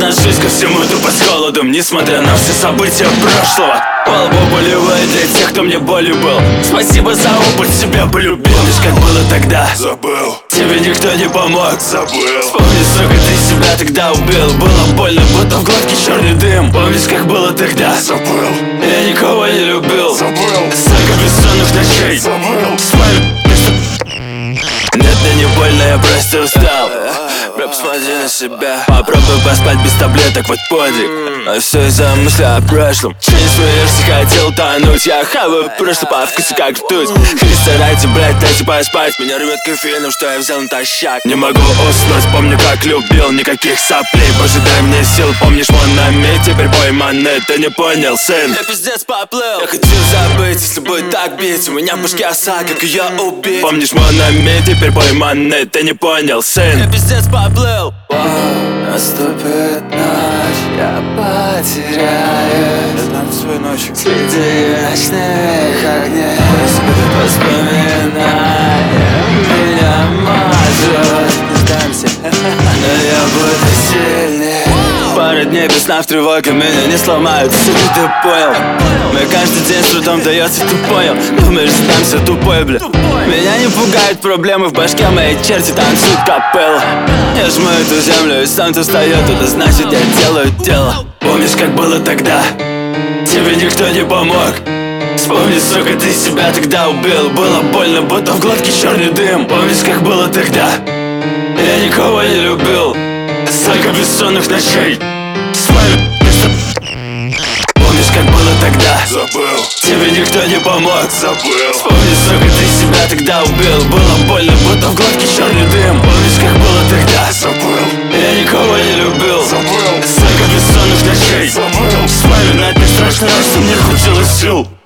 отношусь ко всему тупо с холодом, несмотря на все события прошлого. По лбу боливает для тех, кто мне болью был. Спасибо за опыт, себя полюбил. Помнишь, как было тогда? Забыл. Тебе никто не помог. Забыл. Вспомни, сука, ты себя тогда убил. Было больно, будто в глотке черный дым. Помнишь, как было тогда? Забыл. Я никого не любил. Забыл. Столько бессонных ночей. Забыл. Нет, мне не больно, я просто устал. Бля, посмотри на себя. Попробуй поспать без таблеток, вот подвиг. А все из-за мысли о прошлом. Че не смеешься, хотел тонуть. Я хаваю прошлое по вкусу, как ртуть. И старается, блядь, дайте поспать. Меня рвет кофеином, что я взял натощак. Не могу уснуть, помню, как любил. Никаких соплей, боже, дай мне сил. Помнишь, мой нами, теперь бой монет. Ты не понял, сын. Я пиздец поплыл. Я хочу забыть, если будет так бить. У меня в башке оса, как ее убить. Помнишь, мой нами, теперь бой монет. Ты не понял, сын. Я пиздец поплыл. Наступит ночь, я потеряю Танцуй ночью. следы ночных огней. Воспоминания меня мажут. Но я буду сильней. Пара дней без сна в тревоге меня не сломают. Сука, ты понял? Мне каждый день с трудом дается, ты понял? Думаешь, сдамся, тупой, бля. Меня не пугают проблемы в башке, мои черти танцуют капеллу. Я жму эту землю и солнце встает, это значит, я делаю дело. Помнишь, как было тогда? Тебе никто не помог. Вспомни, сука, ты себя тогда убил. Было больно, будто в глотке черный дым. Помнишь, как было тогда? Я никого не любил. Столько бессонных ночей. Помнишь, как было тогда? Забыл. Тебе никто не помог. Забыл. Вспомни, сука, ты себя тогда убил. Было больно, будто в глотке черный дым. Помнишь, как было тогда? Забыл. Я никого не любил. Забыл. Столько бессонных ночей. Забыл. Вспоминать не страшно, раз мне хватило сил.